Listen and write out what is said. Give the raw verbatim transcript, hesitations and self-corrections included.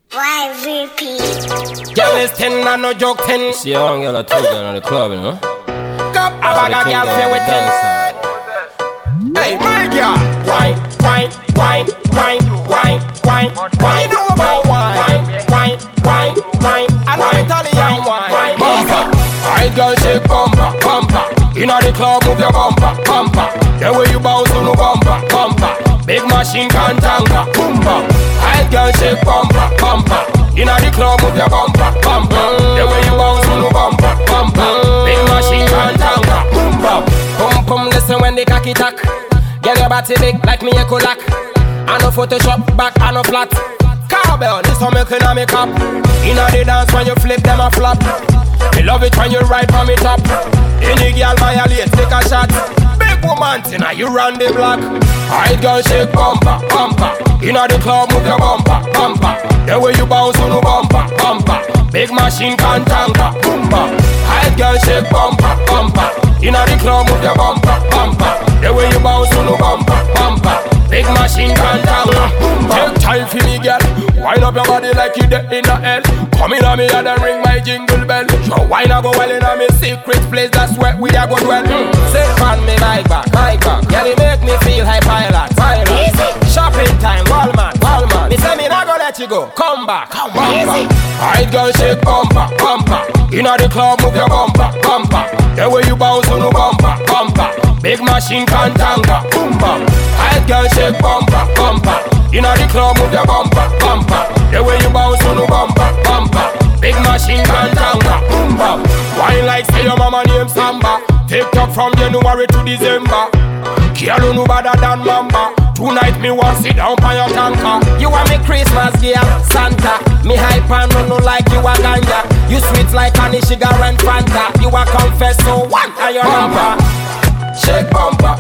Why repeat? Girl is ten and no joke ten. See a one girl or two girl in the club, you know. I bag a girl fair with ten. Hey, my girl, wine, wine, wine, wine, wine, wine, wine. You know about wine, wine, wine, wine. I know Italian wine. Bumper, I girl shake bumper, bumper. Inna the club move your bumper, bumper. The way you bounce on the bumper, bumper. Big machine can tanker, boomba. I girl shake bumper, bumper. Inna the club move your bumper, bumper. The way you bounce on the bumper, bumper. Big machine can tanker, boomba. Pum pum, listen when they cocky tack. Get your body big like me a Kodak. I no Photoshop back, I no flat. Cowbell, this one make inna me cup. Inna the dance when you flip them a flop. Me love it when you ride from me top. Any girl violate, take a shot. Big woman, inna you run the block. I girl shake bumper, bumper. Inna the club move your bumper, bumper. The way you bounce on the bumper, bumper. Big machine can tanker, boomba. I girl shake bumper, bumper. Inna the club move your bumper, bumper. The way you bounce on the bumper, bumper. Big machine can tanker, boomba. Take time for me, girl. Wind up your body like you dead in the hell. Come in on me and then ring my jingle bell. So wine a go well in a me secret place. That's where we a go dwell. mm. Sit on me like back, like back. Girl, it make me feel high pilot, pilot. Shopping time, Walmart, Walmart. Me say me not go let you go. Come back, come back. Alright, girl, shake bumper, bumper. Inna the club, move your bumper, bumper. The way you bounce on the bumper, bumper. Big machine can tanker, boomba. Alright, girl, shake bumper, bumper. Inna the club, move your bumper, bumper. The way you bounce on the bumper, bumper. Big machine can tanker, boomba. Wine like say your mama name Samba. Take up from January to December. Girl, no better than Mamba. Tonight me want sit down by your tanker. You are me Christmas girl, Santa. Me hype and no no like you a ganja. You sweet like honey, sugar and Fanta. You a confess so what are your number? Shake bumper,